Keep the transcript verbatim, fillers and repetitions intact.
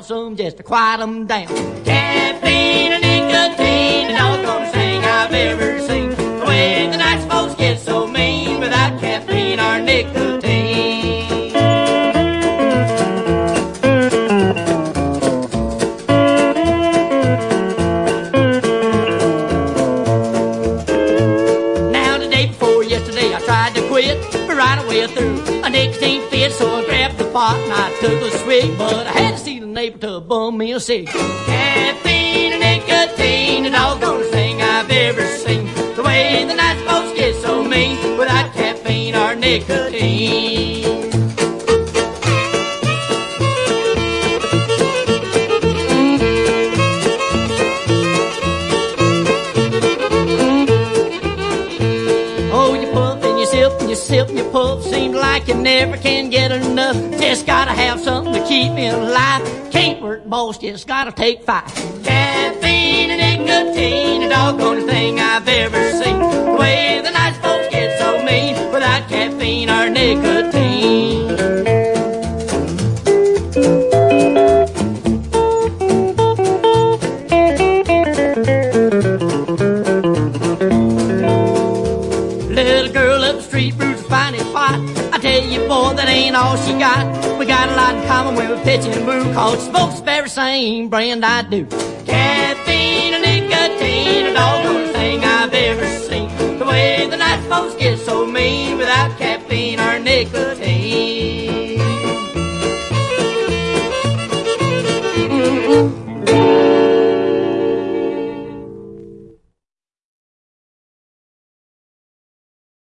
out some just to quiet them down. Caffeine and nicotine, the doggone thing I've ever seen. The way the nice folks get so mean without caffeine or nicotine. Now the day before yesterday I tried to quit, but right away through a nicotine fit, so I grabbed the pot and I took a swig, but I had to see the neighbor to bum me a cig. Caffeine and nicotine, the doggone thing I've ever seen. The way the nice folks get so mean without caffeine or nicotine. Oh, you puff and you sip and you sip and you puff, seems like you never can get enough. Just gotta have something to keep me alive. Can't work, boss, just gotta take five. Caffeine and nicotine, the doggone thing I've ever seen. The way the nice folks get so mean without caffeine or nicotine. Little girl up the street brews a fine pot. I tell you, boy, that ain't all she got. We got a lot in common when we pitch and move, cause she smokes the very same brand I do. Caffeine and nicotine, the doggone thing I've ever seen. The way the nice folks get so mean without caffeine or nicotine.